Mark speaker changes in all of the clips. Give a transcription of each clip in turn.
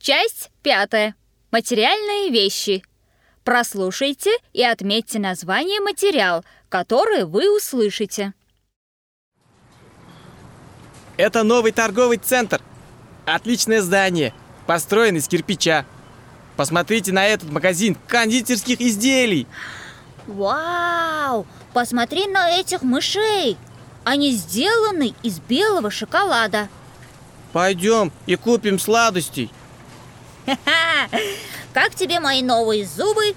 Speaker 1: Часть 5. Материальные вещи. Прослушайте и отметьте название материал, который вы услышите.
Speaker 2: Это новый торговый центр. Отличное здание, построен из кирпича. Посмотрите на этот магазин кондитерских изделий.
Speaker 1: Вау! Посмотри на этих мышей! Они сделаны из белого шоколада.
Speaker 2: Пойдем и купим сладостей.
Speaker 1: Как тебе мои новые зубы?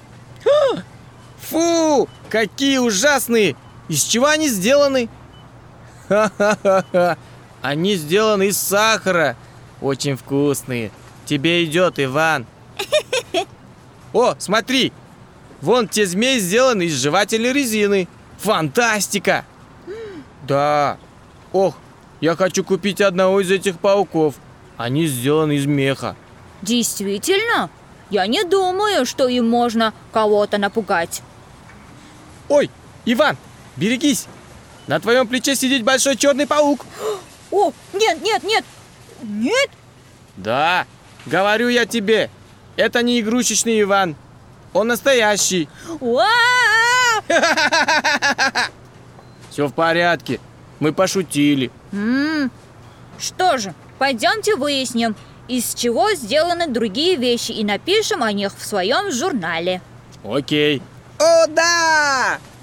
Speaker 2: Фу, какие ужасные! Из чего они сделаны? Ха-ха-ха-ха! Они сделаны из сахара. Очень вкусные. Тебе идет, Иван. О, смотри! Вон те змеи сделаны из жевательной резины. Фантастика! Да. Ох, я хочу купить одного из этих пауков. Они сделаны из меха.
Speaker 1: Действительно? Я не думаю, что им можно кого-то напугать.
Speaker 2: Ой, Иван, берегись! На твоем плече сидит большой черный паук.
Speaker 1: О, нет, нет, нет! Нет?
Speaker 2: Да, говорю я тебе, это не игрушечный Иван. Он настоящий. Все в порядке, мы пошутили.
Speaker 1: Что же, пойдемте выясним, из чего сделаны другие вещи, и напишем о них в своем журнале.
Speaker 2: Окей. О, да!